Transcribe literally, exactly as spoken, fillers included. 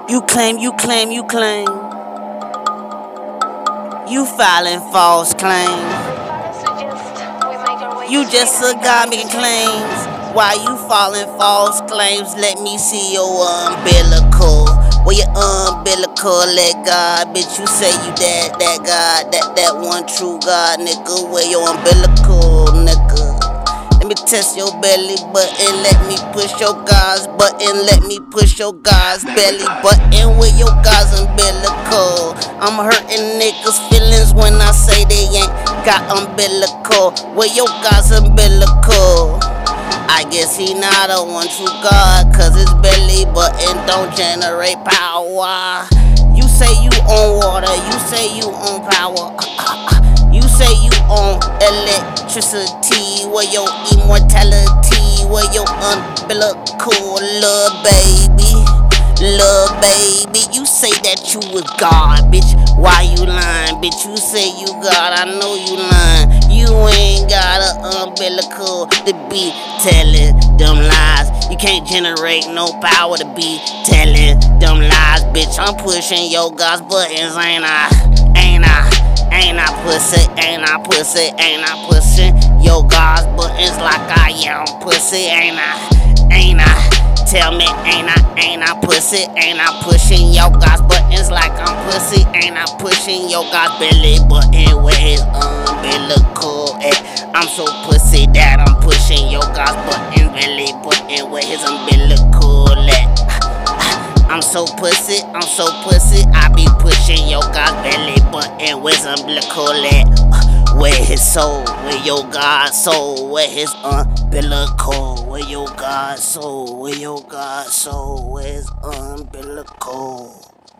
You claim, you claim, you claim. You filing false claims. You just a guy making claims. Why you filing false claims? Let me see your umbilical. Where your umbilical let God, bitch, you say you that, that God, that, that one true God, nigga. Where your umbilical, nigga? Let me test your belly button, let me push your God's button, let me push your God's belly button with your God's umbilical. I'm hurting niggas' feelings when I say they ain't got umbilical. With your God's umbilical. I guess he not a one true God, cause his belly button don't generate power. You say you on water, you say you on power. You say you on electricity, where your immortality, where your umbilical, lil' baby, lil' baby. You say that you was God, bitch. Why you lying, bitch? You say you God, I know you lying. You ain't got an umbilical to be telling them lies. You can't generate no power to be telling them lies, bitch. I'm pushing your God's buttons, ain't I? Ain't I? Ain't I pussy? Ain't I pussy? Ain't I pushing your God's buttons like I am pussy? Ain't I? Ain't I? Tell me, ain't I? Ain't I pussy? Ain't I pushing your God's buttons like I'm pussy? Ain't I pushing your God's belly button where his umbilical at? I'm so pussy that I'm pushing your God's button belly button where his umbilical at. I'm so pussy, I'm so pussy, I be pushing your God's belly button where his umbilical at. Where his soul, where your God's soul, where his umbilical, where your God's soul, where your God's soul, where his umbilical.